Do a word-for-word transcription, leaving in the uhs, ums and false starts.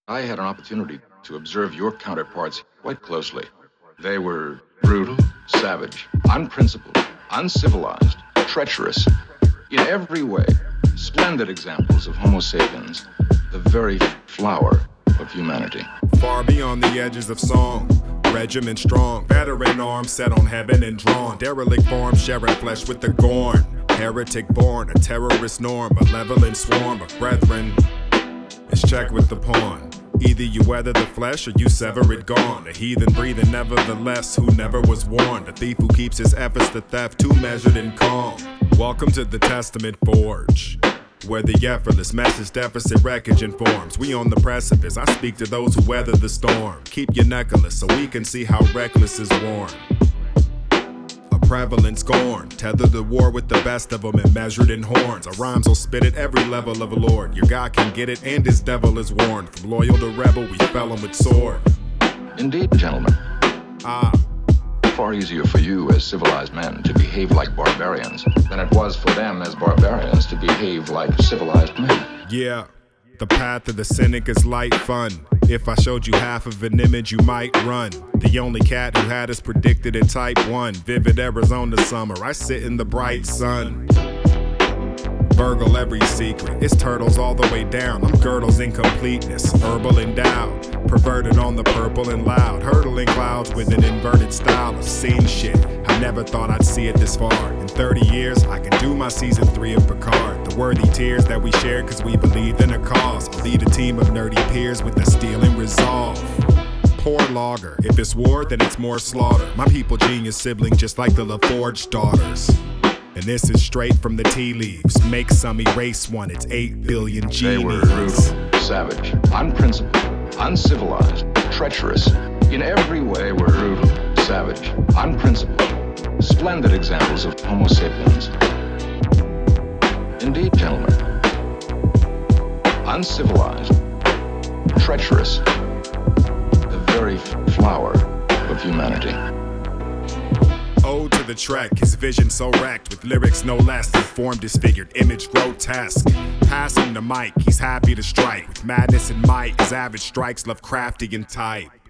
I had an opportunity to observe your counterparts quite closely. They were brutal, savage, unprincipled, uncivilized, treacherous. In every way, splendid examples of Homo sapiens, the very flower of humanity. Far beyond the edges of song, regiment strong, veteran arms set on heaven and drawn, derelict form sharing flesh with the gorn, heretic born, a terrorist norm, malevolent swarm of brethren. It's check with the pawn. Either you weather the flesh or you sever it gone. A heathen breathing nevertheless who never was warned. A thief who keeps his efforts to theft too measured and calm. Welcome to the Testament Forge, where the effortless message deficit wreckage informs. We on the precipice, I speak to those who weather the storm. Keep your necklace so we can see how reckless is worn. A prevalent scorn, tether the war with the best of them and measured in horns. Our rhymes will spit at every level of a lord. Your God can get it and his devil is warned. From loyal to rebel, we fell him with sword. Indeed, gentlemen. Ah. Far easier for you as civilized men to behave like barbarians than it was for them as barbarians to behave like civilized men. Yeah, the path of the cynic is light fun. If I showed you half of an image, you might run. The only cat who had us predicted in type one. Vivid Arizona summer, I sit in the bright sun. Burgle every secret, it's turtles all the way down. I'm girdles in completeness, herbal endowed. Perverted on the purple and loud. Hurtling clouds with an inverted style of scene shit. I never thought I'd see it this far. In thirty years, I can do my season three of Picard. The worthy tears that we shared cause we believed in a cause. I'll lead a team of nerdy peers with a steel and resolve. Poor logger, if it's war, then it's more slaughter. My people genius sibling just like the LaForge daughters. And this is straight from the tea leaves. Make some erase one, it's eight billion G. They were brutal, savage, unprincipled, uncivilized, treacherous. In every way were brutal, savage, unprincipled. Splendid examples of Homo sapiens. Indeed, gentlemen. Uncivilized, treacherous. The very flower of humanity. Ode to the track, his vision so racked with lyrics no less than form disfigured, image grotesque. Passing the mic, he's happy to strike with madness and might. His average strikes Lovecraftian type.